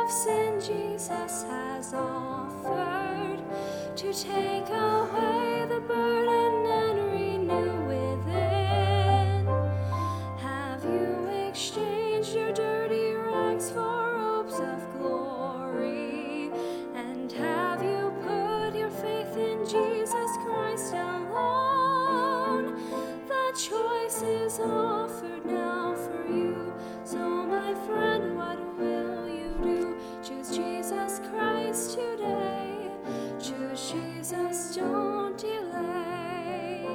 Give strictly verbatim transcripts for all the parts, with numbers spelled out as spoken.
of sin Jesus has offered to take away the burden and renew within. Have you exchanged your dirty rags for robes of glory? And have you put your faith in Jesus Christ alone? The choice is offered now for you. So my friend, what will you do? Choose Jesus Christ today. Choose Jesus, don't delay.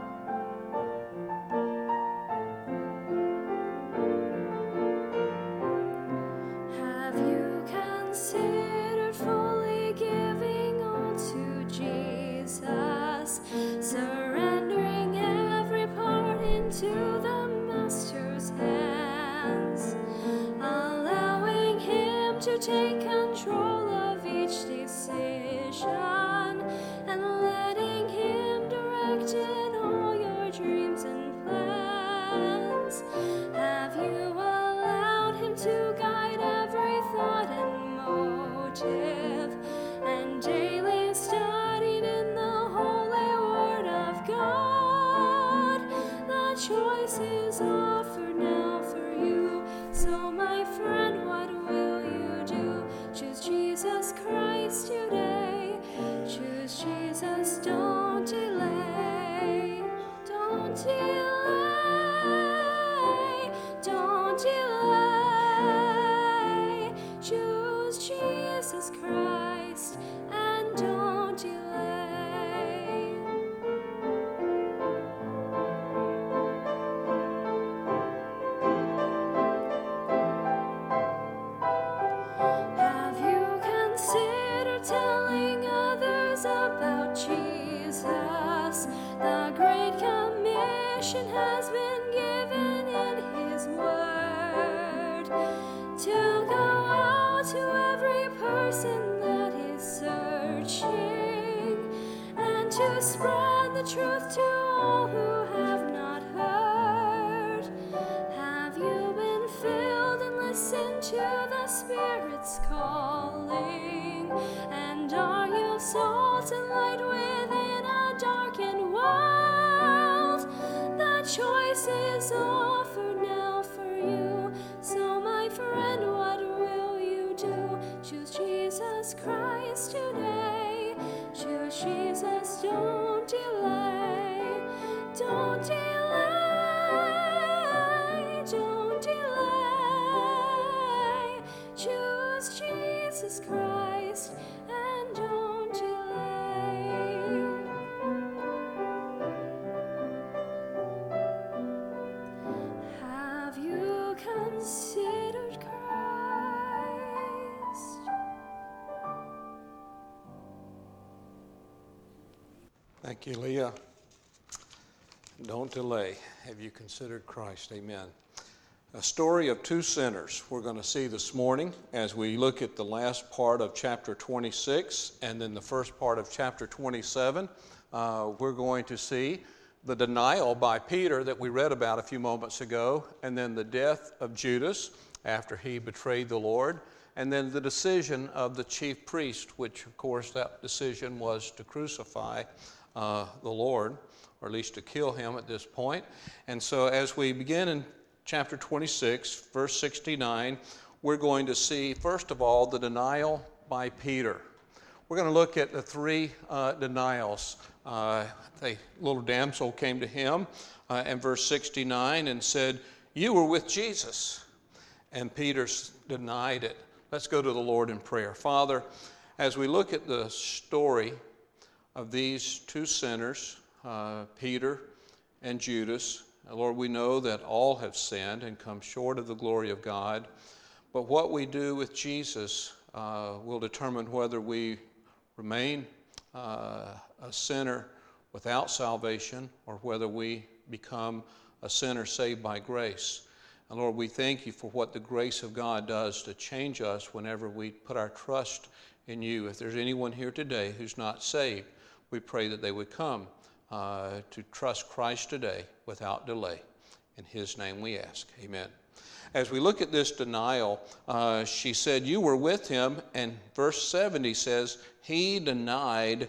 Have you considered fully giving all to Jesus, surrendering every part into the Master's hands, allowing Him to take control of each decision, and letting Him direct in all your dreams and plans? Have you allowed Him to guide every thought and motive, and daily studied in the holy Word of God? The choice is offered now for you. So my friend, what will you do? Choose Jesus Christ today. Choose Jesus, don't delay. Don't delay. Don't delay. Choose Jesus Christ and don't delay. Have you considered telling others about Jesus? The Great Commission has been given in His Word to go out to every person that is searching, and to spread the truth to all who have not heard. Have you been filled and listened to the Spirit's calling? And are you salt and light within a darkened world? The choice is offered now for you. So my friend, what will you do? Choose Jesus Christ today. Choose Jesus, don't delay. Don't delay. Don't delay. Choose Jesus Christ and don't delay. Have you considered Christ? Thank you, Leah. Don't delay. Have you considered Christ? Amen. A story of two sinners we're going to see this morning as we look at the last part of chapter twenty-six and then the first part of chapter twenty-seven. Uh, we're going to see the denial by Peter that we read about a few moments ago, and then the death of Judas after he betrayed the Lord, and then the decision of the chief priest, which of course that decision was to crucify uh, the Lord, or at least to kill him at this point. And so as we begin in chapter twenty-six, verse sixty-nine, we're going to see, first of all, the denial by Peter. We're going to look at the three uh, denials. Uh, the little damsel came to him uh, in verse sixty-nine and said, "You were with Jesus." And Peter denied it. Let's go to the Lord in prayer. Father, as we look at the story of these two sinners, uh, Peter and Judas, Lord, we know that all have sinned and come short of the glory of God. But what we do with Jesus uh, will determine whether we remain uh, a sinner without salvation or whether we become a sinner saved by grace. And Lord, we thank you for what the grace of God does to change us whenever we put our trust in you. If there's anyone here today who's not saved, we pray that they would come uh, to trust Christ today without delay. In his name we ask. Amen. As we look at this denial, uh, she said, you were with him, and verse seventy says, he denied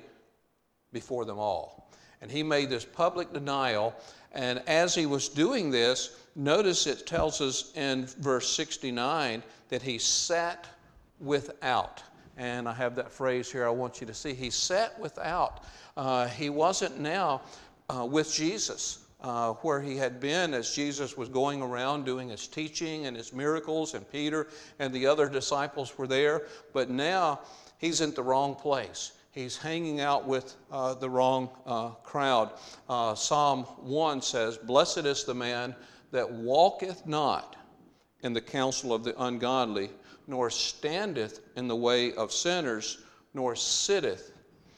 before them all. And he made this public denial, and as he was doing this, notice it tells us in verse sixty-nine that he sat without. And I have that phrase here I want you to see. He sat without. Uh, he wasn't now uh, with Jesus. Uh, where he had been as Jesus was going around doing his teaching and his miracles, and Peter and the other disciples were there. But now he's in the wrong place. He's hanging out with uh, the wrong uh, crowd. Uh, Psalm one says, blessed is the man that walketh not in the counsel of the ungodly, nor standeth in the way of sinners, nor sitteth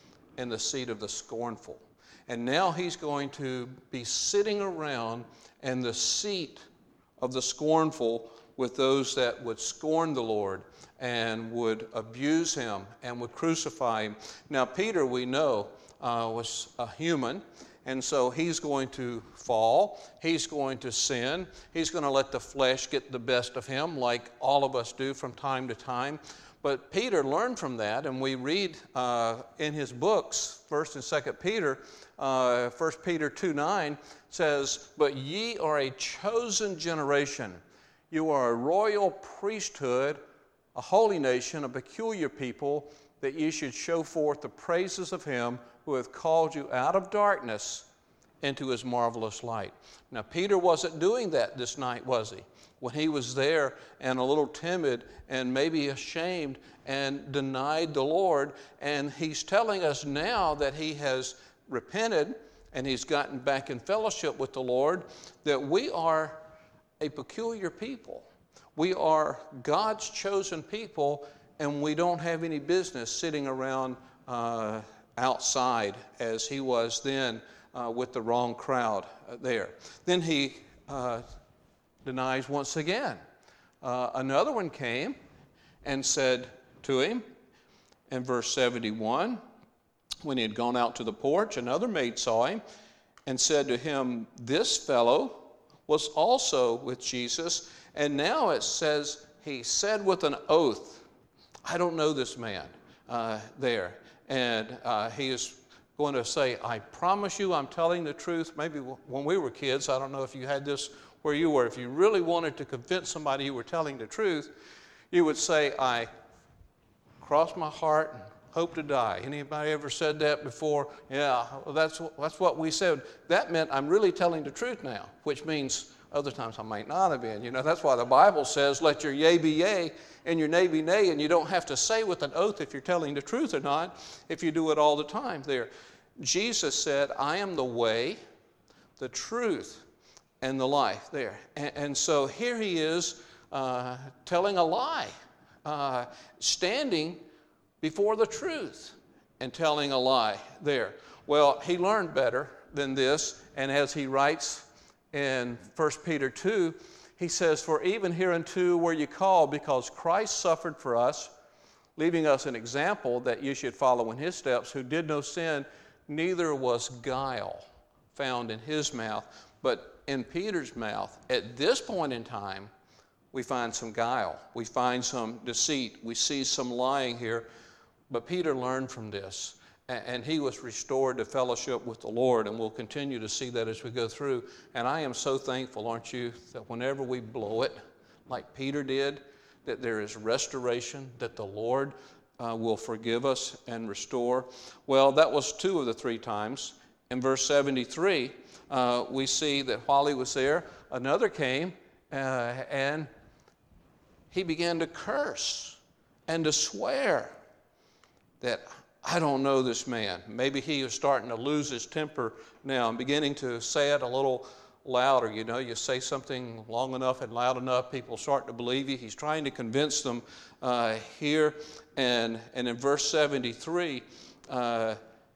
in the seat of the scornful. And now he's going to be sitting around in the seat of the scornful with those that would scorn the Lord and would abuse him and would crucify him. Now, Peter, we know, uh, was a human, and so he's going to fall. He's going to sin. He's going to let the flesh get the best of him, like all of us do from time to time. But Peter learned from that, and we read uh, in his books, First and Second Peter, uh, First Peter two nine says, but ye are a chosen generation. You are a royal priesthood, a holy nation, a peculiar people, that ye should show forth the praises of him who hath called you out of darkness into his marvelous light. Now, Peter wasn't doing that this night, was he? When he was there and a little timid and maybe ashamed and denied the Lord. And he's telling us now that he has repented and he's gotten back in fellowship with the Lord, that we are a peculiar people. We are God's chosen people, and we don't have any business sitting around uh, outside as he was then uh, with the wrong crowd uh, there. Then he uh, denies once again. Uh, another one came and said to him in verse seventy-one, when he had gone out to the porch, another maid saw him and said to him, this fellow was also with Jesus. And now it says he said with an oath, I don't know this man uh, there. And uh, he is going to say, I promise you I'm telling the truth. Maybe when we were kids, I don't know if you had this where you were. If you really wanted to convince somebody you were telling the truth, you would say, I cross my heart and hope to die. Anybody ever said that before? Yeah, well, that's, that's what we said. That meant I'm really telling the truth now, which means other times I might not have been. You know, that's why the Bible says, let your yea be yea and your nay be nay, and you don't have to say with an oath if you're telling the truth or not, if you do it all the time there. Jesus said, I am the way, the truth, and the life there. And, and so here he is uh, telling a lie, uh, standing before the truth and telling a lie there. Well, he learned better than this, and as he writes in First Peter two, he says, for even hereunto were ye called, because Christ suffered for us, leaving us an example that ye should follow in his steps, who did no sin, neither was guile found in his mouth. But in Peter's mouth, at this point in time, we find some guile. We find some deceit. We see some lying here. But Peter learned from this, and he was restored to fellowship with the Lord, and we'll continue to see that as we go through. And I am so thankful, aren't you, that whenever we blow it, like Peter did, that there is restoration, that the Lord uh, will forgive us and restore. Well, that was two of the three times. In verse seventy-three, uh, we see that while he was there, another came, uh, and he began to curse and to swear that I don't know this man. Maybe he is starting to lose his temper now. I'm beginning to say it a little louder. You know, you say something long enough and loud enough, people start to believe you. He's trying to convince them uh, here. And, and in verse seventy-three, uh,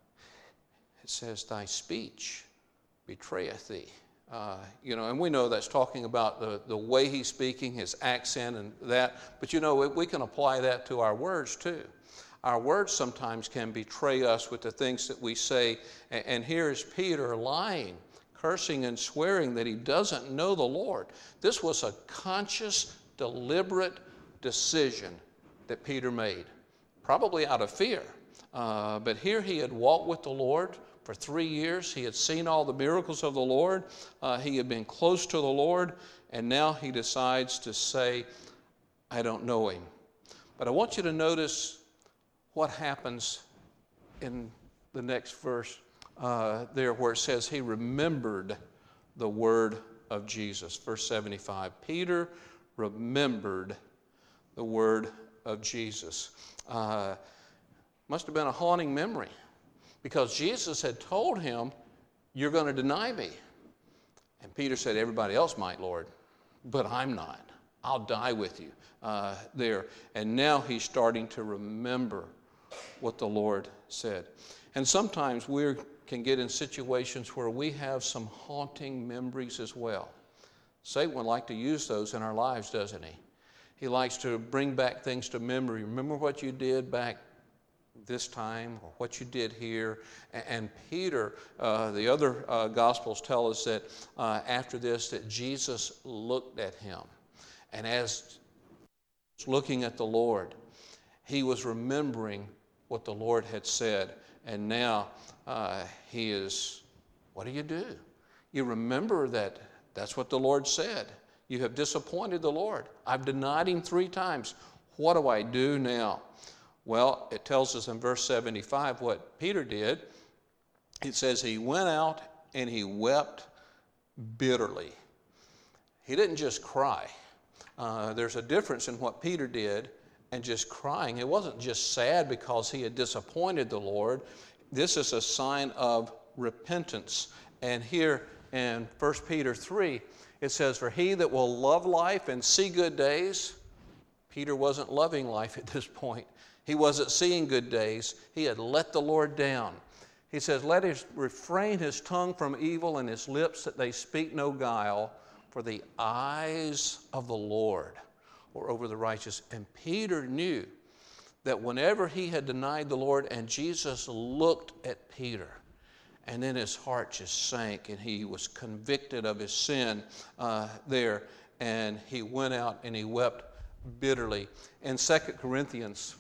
it says, thy speech betrayeth thee. Uh, you know, and we know that's talking about the, the way he's speaking, his accent and that. But, you know, we, we can apply that to our words too. Our words sometimes can betray us with the things that we say. And, and here is Peter lying, cursing and swearing that he doesn't know the Lord. This was a conscious, deliberate decision that Peter made, probably out of fear. Uh, but here he had walked with the Lord for three years. He had seen all the miracles of the Lord. Uh, he had been close to the Lord. And now he decides to say, I don't know him. But I want you to notice what happens in the next verse uh, there where it says he remembered the word of Jesus. Verse seventy-five, Peter remembered the word of Jesus. Uh, must have been a haunting memory because Jesus had told him, you're going to deny me. And Peter said, everybody else might, Lord, but I'm not. I'll die with you uh, there. And now he's starting to remember what the Lord said. And sometimes we can get in situations where we have some haunting memories as well. Satan would like to use those in our lives, doesn't he? He likes to bring back things to memory. Remember what you did back this time, or what you did here. And Peter, uh, the other uh, Gospels tell us that uh, after this, that Jesus looked at him. And as he was looking at the Lord, he was remembering what the Lord had said. And now uh, he is, what do you do? You remember that that's what the Lord said. You have disappointed the Lord. I've denied him three times. What do I do now? Well, it tells us in verse seventy-five what Peter did. It says he went out and he wept bitterly. He didn't just cry. Uh, there's a difference in what Peter did and just crying. It wasn't just sad because he had disappointed the Lord. This is a sign of repentance. And here in First Peter three, it says, for he that will love life and see good days. Peter wasn't loving life at this point. He wasn't seeing good days. He had let the Lord down. He says, let him refrain his tongue from evil and his lips that they speak no guile, for the eyes of the Lord were over the righteous. And Peter knew that whenever he had denied the Lord and Jesus looked at Peter, and then his heart just sank and he was convicted of his sin uh, there, and he went out and he wept bitterly. In Second Corinthians,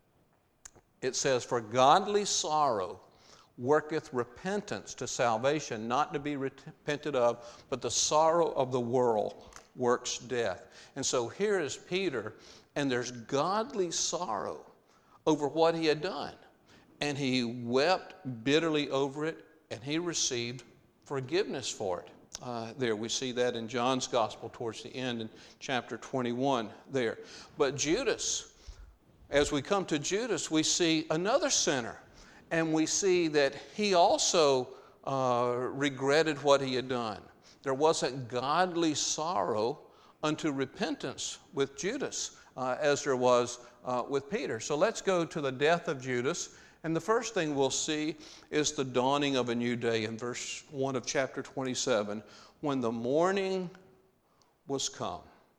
it says, for godly sorrow worketh repentance to salvation, not to be repented of, but the sorrow of the world works death. And so here is Peter, and there's godly sorrow over what he had done. And he wept bitterly over it, and he received forgiveness for it. Uh, there, we see that in John's Gospel towards the end in chapter twenty-one there. But Judas, as we come to Judas, we see another sinner. And we see that he also uh, regretted what he had done. There wasn't godly sorrow unto repentance with Judas uh, as there was uh, with Peter. So let's go to the death of Judas. And the first thing we'll see is the dawning of a new day in verse one of chapter twenty-seven. When the morning was come.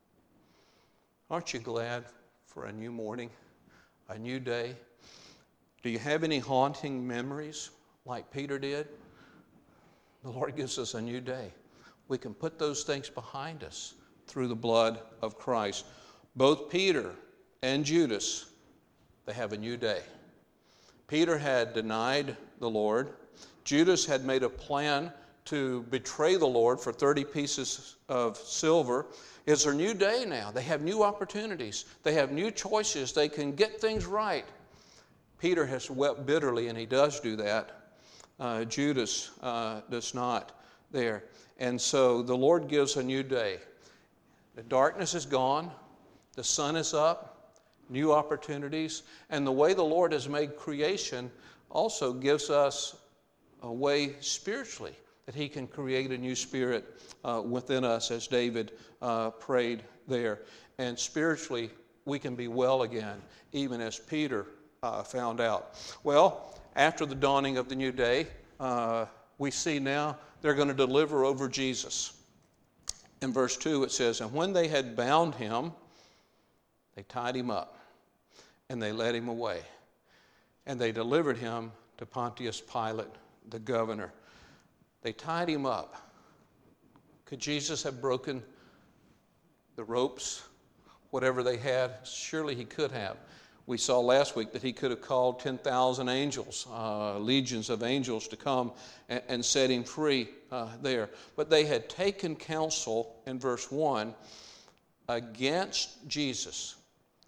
Aren't you glad for a new morning, a new day? Do you have any haunting memories like Peter did? The Lord gives us a new day. We can put those things behind us through the blood of Christ. Both Peter and Judas, they have a new day. Peter had denied the Lord. Judas had made a plan to betray the Lord for thirty pieces of silver. It's their new day now. They have new opportunities. They have new choices. They can get things right. Peter has wept bitterly, and he does do that. Uh, Judas uh, does not there. And so the Lord gives a new day. The darkness is gone. The sun is up. New opportunities. And the way the Lord has made creation also gives us a way spiritually that he can create a new spirit uh, within us, as David uh, prayed there. And spiritually, we can be well again, even as Peter Uh, found out. Well, after the dawning of the new day, uh, we see now they're going to deliver over Jesus. In verse two it says, and when they had bound him, they tied him up, and they led him away. And they delivered him to Pontius Pilate, the governor. They tied him up. Could Jesus have broken the ropes, whatever they had? Surely he could have. We saw last week that he could have called ten thousand angels, uh, legions of angels to come and, and set him free uh, there. But they had taken counsel in verse one against Jesus.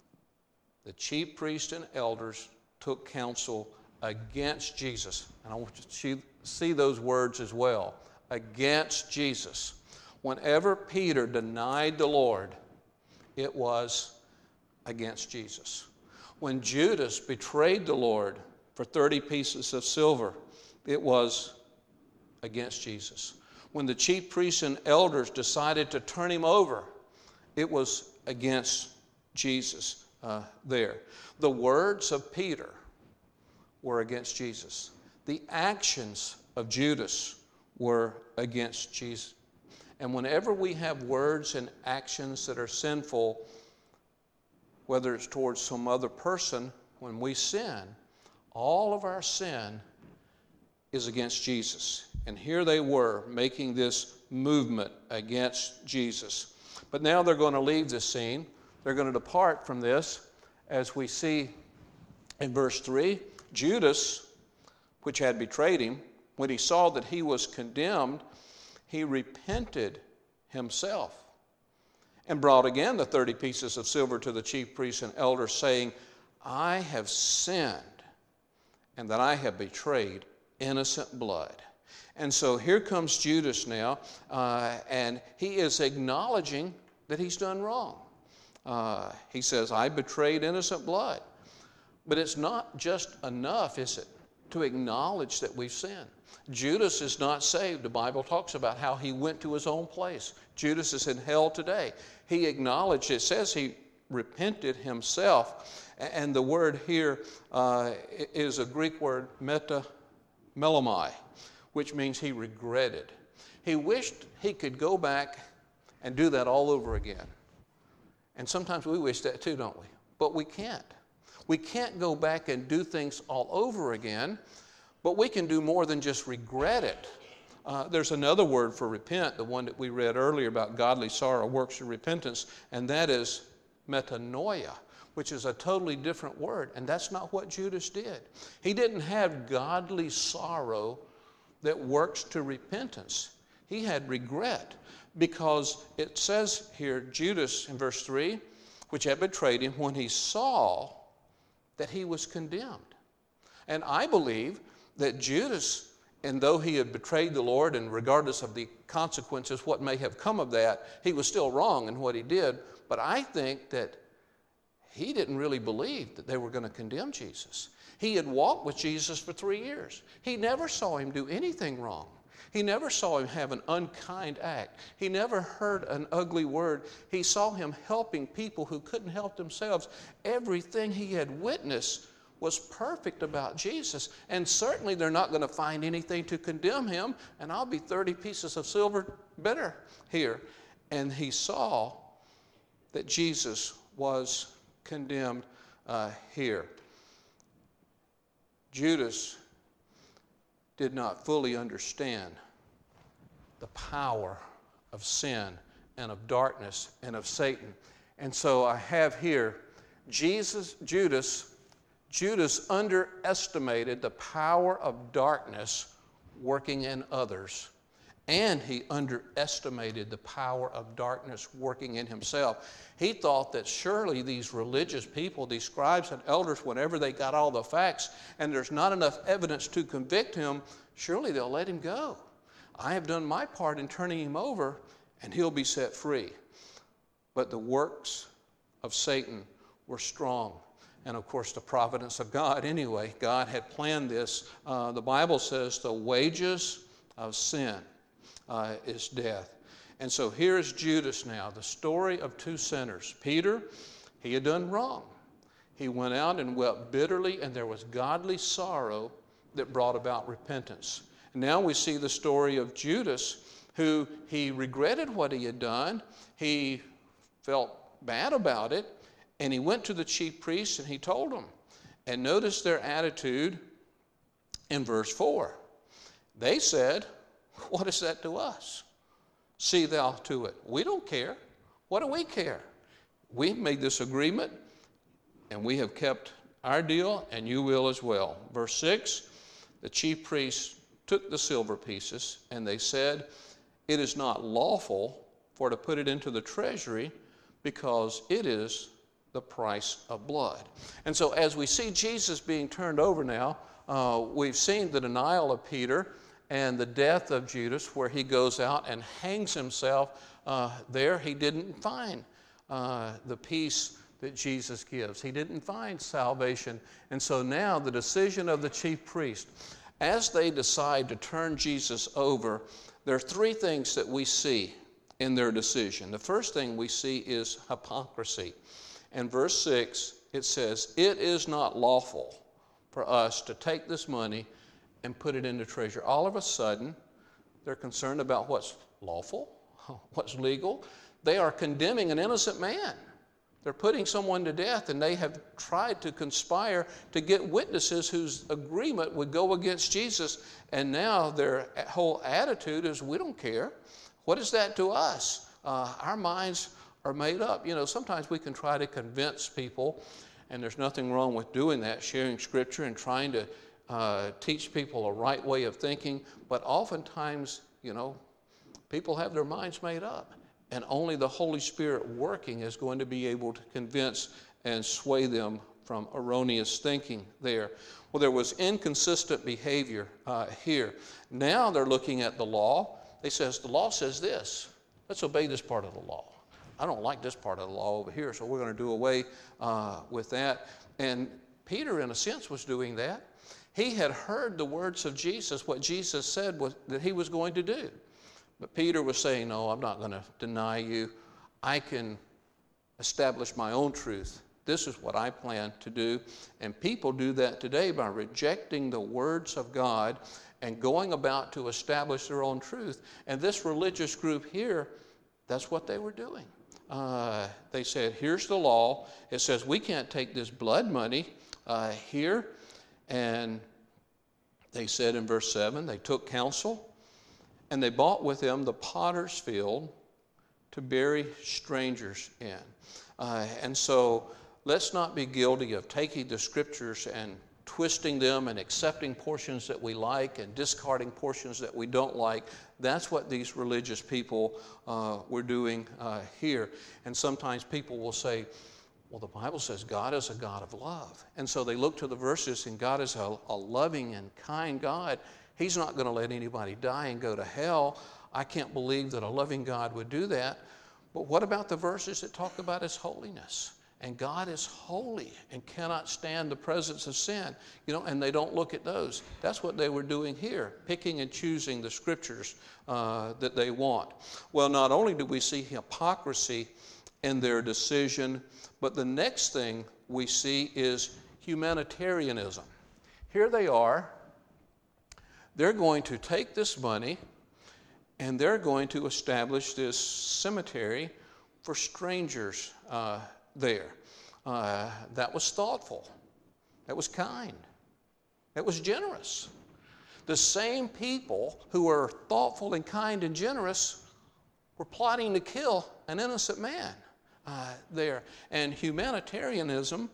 The chief priests and elders took counsel against Jesus. And I want you to see those words as well. Against Jesus. Whenever Peter denied the Lord, it was against Jesus. When Judas betrayed the Lord for thirty pieces of silver, it was against Jesus. When the chief priests and elders decided to turn him over, it was against Jesus uh, there. The words of Peter were against Jesus. The actions of Judas were against Jesus. And whenever we have words and actions that are sinful, whether it's towards some other person, when we sin, all of our sin is against Jesus. And here they were making this movement against Jesus. But now they're going to leave this scene. They're going to depart from this, as we see in verse three. Judas, which had betrayed him, when he saw that he was condemned, he repented himself and brought again the thirty pieces of silver to the chief priests and elders, saying, I have sinned, and that I have betrayed innocent blood. And so here comes Judas now, uh, and he is acknowledging that he's done wrong. Uh, he says, I betrayed innocent blood. But it's not just enough, is it, to acknowledge that we've sinned. Judas is not saved. The Bible talks about how he went to his own place. Judas is in hell today. He acknowledged, it says he repented himself. And the word here uh, is a Greek word, meta melomai, which means he regretted. He wished he could go back and do that all over again. And sometimes we wish that too, don't we? But we can't. We can't go back and do things all over again, but we can do more than just regret it. Uh, there's another word for repent, the one that we read earlier about godly sorrow works of repentance, and that is metanoia, which is a totally different word, and that's not what Judas did. He didn't have godly sorrow that works to repentance. He had regret, because it says here, Judas in verse three, which had betrayed him, when he saw that he was condemned. And I believe that Judas, and though he had betrayed the Lord, and regardless of the consequences, what may have come of that, he was still wrong in what he did. But I think that he didn't really believe that they were going to condemn Jesus. He had walked with Jesus for three years. He never saw him do anything wrong. He never saw him have an unkind act. He never heard an ugly word. He saw him helping people who couldn't help themselves. Everything he had witnessed was perfect about Jesus. And certainly they're not going to find anything to condemn him. And I'll be thirty pieces of silver better here. And he saw that Jesus was condemned uh, here. Judas did not fully understand the power of sin and of darkness and of Satan. And so I have here Jesus, Judas, Judas underestimated the power of darkness working in others, and he underestimated the power of darkness working in himself. He thought that surely these religious people, these scribes and elders, whenever they got all the facts and there's not enough evidence to convict him, surely they'll let him go. I have done my part in turning him over, and he'll be set free. But the works of Satan were strong. And of course, the providence of God anyway. God had planned this. Uh, the Bible says the wages of sin uh, is death. And so here is Judas now, the story of two sinners. Peter, he had done wrong. He went out and wept bitterly, and there was godly sorrow that brought about repentance. And now we see the story of Judas, who he regretted what he had done. He felt bad about it, and he went to the chief priests and he told them. And notice their attitude in verse four. They said, what is that to us? see thou to it. We don't care. What do we care? We made this agreement, and we have kept our deal, and you will as well. Verse six, the chief priests took the silver pieces, and they said, it is not lawful for to put it into the treasury, because it is the price of blood. And so as we see Jesus being turned over now, uh, we've seen the denial of Peter and the death of Judas, where he goes out and hangs himself uh, there. He didn't find uh, the peace that Jesus gives. He didn't find salvation. And so now the decision of the chief priest, as they decide to turn Jesus over, there are three things that we see in their decision. The first thing we see is hypocrisy. In verse six, it says, it is not lawful for us to take this money and put it into treasure. All of a sudden, they're concerned about what's lawful, what's legal. They are condemning an innocent man. They're putting someone to death, and they have tried to conspire to get witnesses whose agreement would go against Jesus. And now their whole attitude is, we don't care. What is that to us? Uh, our minds are made up. You know, sometimes we can try to convince people, and there's nothing wrong with doing that, sharing Scripture and trying to uh, teach people a right way of thinking. But oftentimes, you know, people have their minds made up. And only the Holy Spirit working is going to be able to convince and sway them from erroneous thinking there. Well, there was inconsistent behavior uh, here. Now they're looking at the law. They says, the law says this. Let's obey this part of the law. I don't like this part of the law over here, so we're going to do away uh, with that. And Peter, in a sense, was doing that. He had heard the words of Jesus, what Jesus said was that he was going to do. But Peter was saying, no, I'm not going to deny you. I can establish my own truth. This is what I plan to do. And people do that today by rejecting the words of God and going about to establish their own truth. And this religious group here, that's what they were doing. Uh, they said, here's the law. It says we can't take this blood money uh, here. And they said in verse seven, they took counsel. And they bought with them the potter's field to bury strangers in. Uh, and so let's not be guilty of taking the Scriptures and twisting them and accepting portions that we like and discarding portions that we don't like. That's what these religious people uh, were doing uh, here. And sometimes people will say, well, the Bible says God is a God of love. And so they look to the verses, and God is a, a loving and kind God. He's not going to let anybody die and go to hell. I can't believe that a loving God would do that. But what about the verses that talk about His holiness? And God is holy and cannot stand the presence of sin. You know, and they don't look at those. That's what they were doing here, picking and choosing the Scriptures uh, that they want. Well, not only do we see hypocrisy in their decision, but the next thing we see is humanitarianism. Here they are. They're going to take this money and they're going to establish this cemetery for strangers uh, there. Uh, that was thoughtful. That was kind. That was generous. The same people who were thoughtful and kind and generous were plotting to kill an innocent man uh, there. And humanitarianism,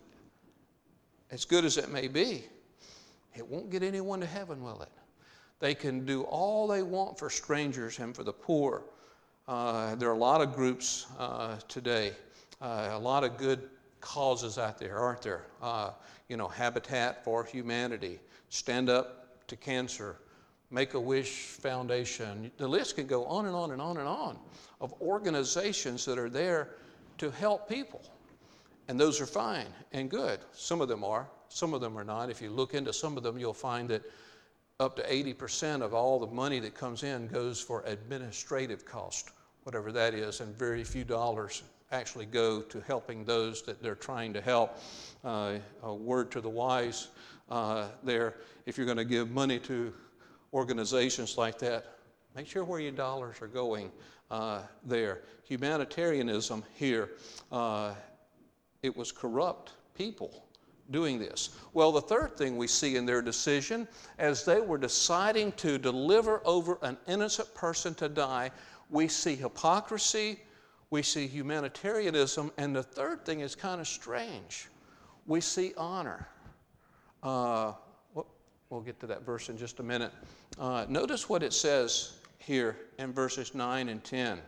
as good as it may be, it won't get anyone to heaven, will it? They can do all they want for strangers and for the poor. Uh, there are a lot of groups uh, today, uh, a lot of good causes out there, aren't there? Uh, you know, Habitat for Humanity, Stand Up to Cancer, Make-A-Wish Foundation. The list can go on and on and on and on of organizations that are there to help people. And those are fine and good. Some of them are, some of them are not. If you look into some of them, you'll find that up to eighty percent of all the money that comes in goes for administrative cost, whatever that is, and very few dollars actually go to helping those that they're trying to help. Uh, a word to the wise uh, there, if you're going to give money to organizations like that, make sure where your dollars are going uh, there. Humanitarianism here, uh, it was corrupt people doing this. Well, the third thing we see in their decision, as they were deciding to deliver over an innocent person to die, We see hypocrisy. We see humanitarianism. And the third thing is kind of strange. We see honor. Uh, we'll get to that verse in just a minute. Uh, notice what it says here in verses nine and ten.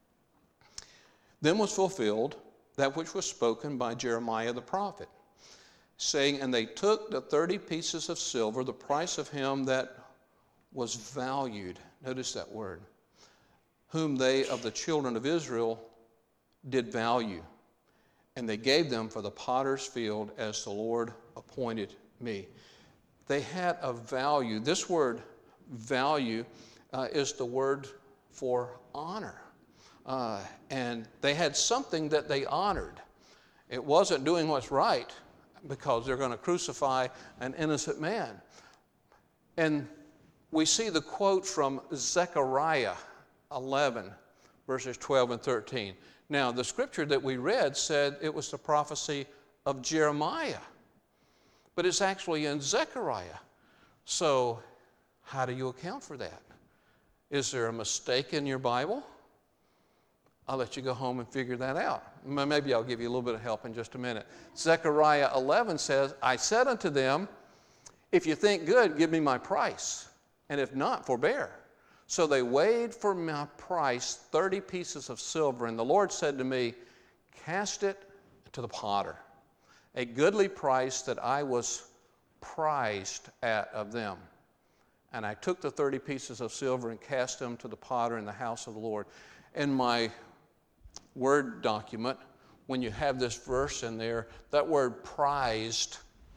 Then was fulfilled that which was spoken by Jeremiah the prophet, saying, and they took the thirty pieces of silver, the price of him that was valued. Notice that word. Whom they of the children of Israel did value. And they gave them for the potter's field as the Lord appointed me. They had a value. This word value uh, is the word for honor. Uh, and they had something that they honored. It wasn't doing what's right because they're going to crucify an innocent man. And we see the quote from Zechariah eleven, verses twelve and thirteen. Now, the scripture that we read said it was the prophecy of Jeremiah, but it's actually in Zechariah. So, how do you account for that? Is there a mistake in your Bible? I'll let you go home and figure that out. Maybe I'll give you a little bit of help in just a minute. Zechariah eleven says, I said unto them, if you think good, give me my price, and if not, forbear. So they weighed for my price thirty pieces of silver, and the Lord said to me, cast it to the potter, a goodly price that I was prized at of them. And I took the thirty pieces of silver and cast them to the potter in the house of the Lord. In my Word document, when you have this verse in there, that word prized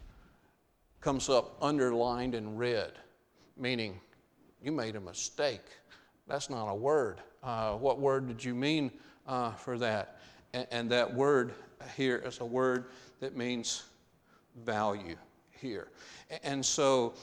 comes up underlined in red, meaning you made a mistake. That's not a word. Uh, what word did you mean uh, for that? And, and that word here is a word that means value here. And so,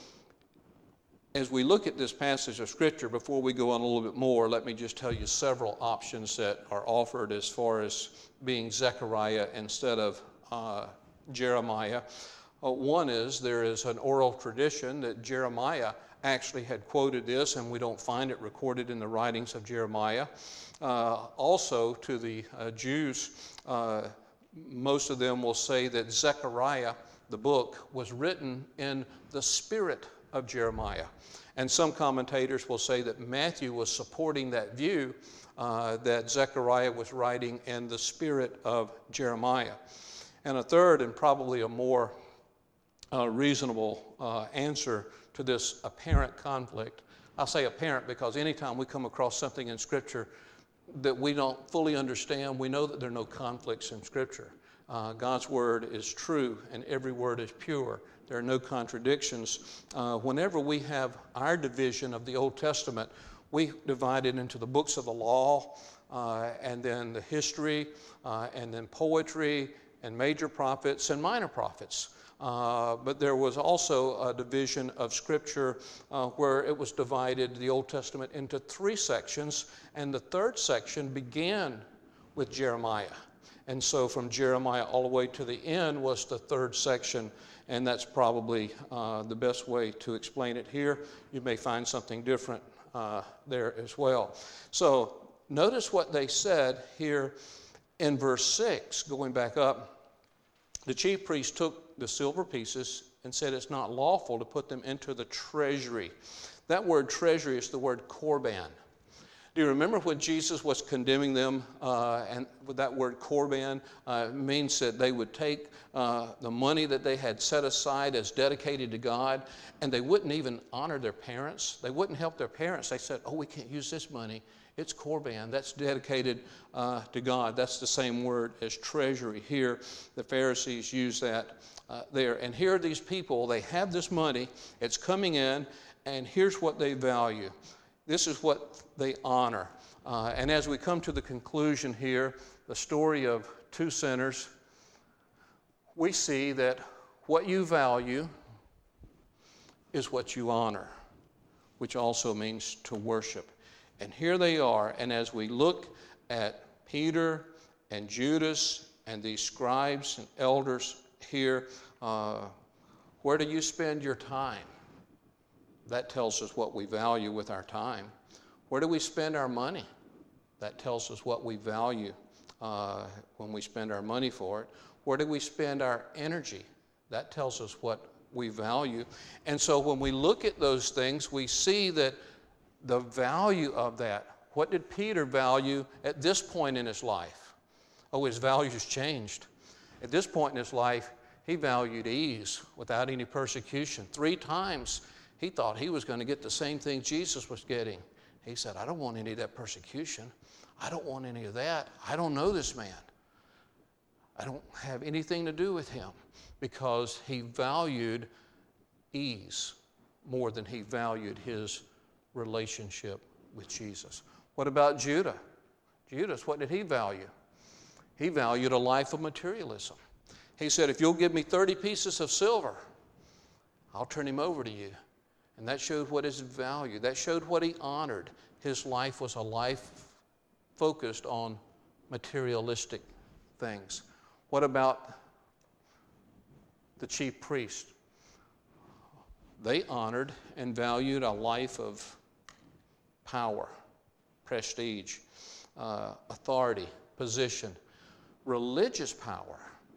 as we look at this passage of Scripture, before we go on a little bit more, let me just tell you several options that are offered as far as being Zechariah instead of uh, Jeremiah. Uh, one is there is an oral tradition that Jeremiah actually had quoted this, and we don't find it recorded in the writings of Jeremiah. Uh, also, to the uh, Jews, uh, most of them will say that Zechariah, the book, was written in the spirit of Jeremiah. And some commentators will say that Matthew was supporting that view, uh, that Zechariah was writing in the spirit of Jeremiah. And a third, and probably a more uh, reasonable uh, answer to this apparent conflict. I'll say apparent because anytime we come across something in Scripture that we don't fully understand, we know that there are no conflicts in Scripture. Uh, God's Word is true and every word is pure. There are no contradictions. Uh, whenever we have our division of the Old Testament, we divide it into the books of the law, uh, and then the history, uh, and then poetry, and major prophets and minor prophets. Uh, but there was also a division of Scripture uh, where it was divided, the Old Testament, into three sections, and the third section began with Jeremiah. And so from Jeremiah all the way to the end was the third section, and that's probably uh, the best way to explain it here. You may find something different uh, there as well. So notice what they said here in verse six, going back up. The chief priest took the silver pieces and said it's not lawful to put them into the treasury. That word treasury is the word korban. Do you remember when Jesus was condemning them, uh, and with that word korban uh, means that they would take uh, the money that they had set aside as dedicated to God, and they wouldn't even honor their parents. They wouldn't help their parents. They said, oh, we can't use this money. It's korban. That's dedicated uh, to God. That's the same word as treasury here. The Pharisees use that uh, there. And here are these people. They have this money. It's coming in, and here's what they value. This is what they honor. Uh, and as we come to the conclusion here, the story of two sinners, we see that what you value is what you honor, which also means to worship. And here they are, and as we look at Peter and Judas and these scribes and elders here, uh, where do you spend your time? That tells us what we value with our time. Where do we spend our money? That tells us what we value uh, when we spend our money for it. Where do we spend our energy? That tells us what we value. And so when we look at those things, we see that the value of that. What did Peter value at this point in his life? Oh, his values changed. At this point in his life, he valued ease without any persecution. Three times he thought he was going to get the same thing Jesus was getting. He said, I don't want any of that persecution. I don't want any of that. I don't know this man. I don't have anything to do with him, because he valued ease more than he valued his relationship with Jesus. What about Judah? Judas, what did he value? He valued a life of materialism. He said, if you'll give me thirty pieces of silver, I'll turn him over to you. And that showed what his value, that showed what he honored. His life was a life focused on materialistic things. What about the chief priest? They honored and valued a life of power, prestige, uh, authority, position, religious power.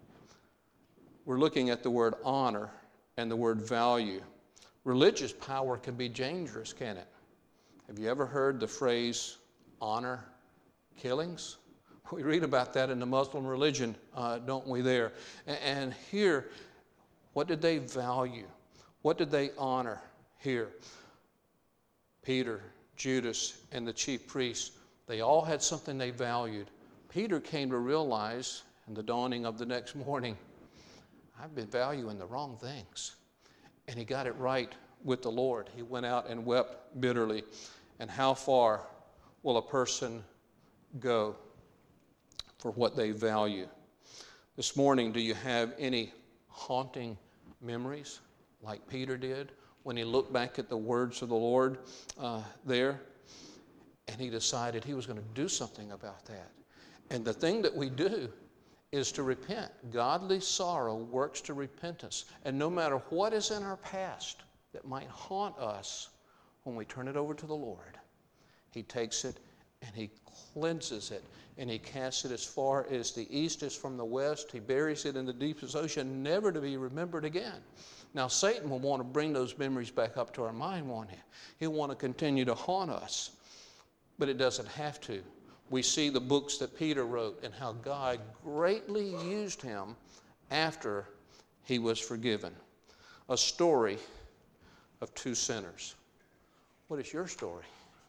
We're looking at the word honor and the word value. Religious power can be dangerous, can it? Have you ever heard the phrase honor killings? We read about that in the Muslim religion, uh, don't we there? And, and here, what did they value? What did they honor here? Peter, Judas, and the chief priests, they all had something they valued. Peter came to realize in the dawning of the next morning, I've been valuing the wrong things. And he got it right with the Lord. He went out and wept bitterly. And how far will a person go for what they value? This morning, do you have any haunting memories like Peter did when he looked back at the words of the Lord uh, there, and he decided he was going to do something about that? And the thing that we do is to repent. Godly sorrow works to repentance. And no matter what is in our past that might haunt us, when we turn it over to the Lord, he takes it and he cleanses it, and he casts it as far as the east is from the west. He buries it in the deepest ocean, never to be remembered again. Now, Satan will want to bring those memories back up to our mind, won't he? He'll want to continue to haunt us, but it doesn't have to. We see the books that Peter wrote and how God greatly used him after he was forgiven. A story of two sinners. What is your story?